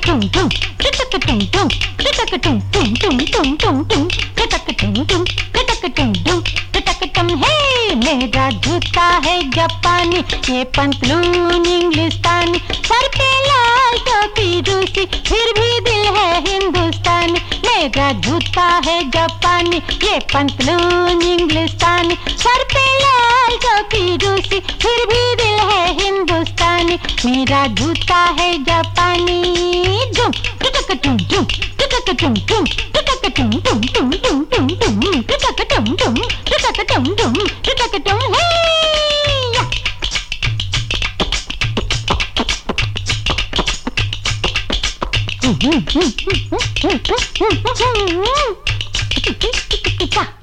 मेरा जूता है जापानी, ये पंतलून इंग्लिस्तानी, सर पे लाल टोपी रूसी, फिर भी दिल है हिंदुस्तानी। मेरा जूता है जापानी, ये पंतलून इंग्लिस्तानी, सर पे लाल टोपी रूसी, फिर भी दिल है हिंदुस्तानी। मेरा जूता है जापानी, झुम टुटक टुम टुम टुटक टुम टुम टुटक टुम टुम टुम टुम टुम टुम टुटक टुम टुम टुटक टुम टुम टुटक टुम हे या